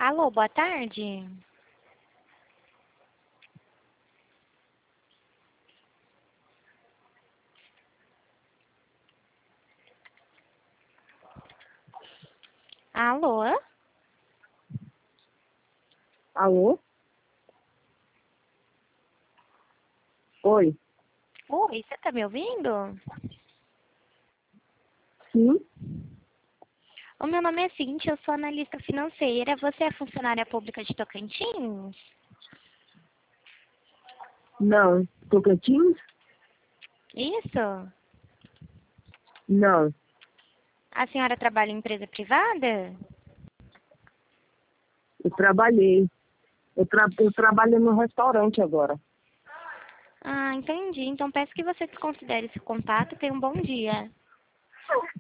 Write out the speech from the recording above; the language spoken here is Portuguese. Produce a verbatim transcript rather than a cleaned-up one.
Alô, boa tarde. Alô? Alô? Oi. Oi, você tá me ouvindo? Sim? O meu nome é Cintia, eu sou analista financeira. Você é funcionária pública de Tocantins? Não. Tocantins? Isso? Não. A senhora trabalha em empresa privada? Eu trabalhei. Eu, tra eu trabalho no restaurante agora. Ah, entendi. Então peço que você desconsidere esse contato e tenha um bom dia.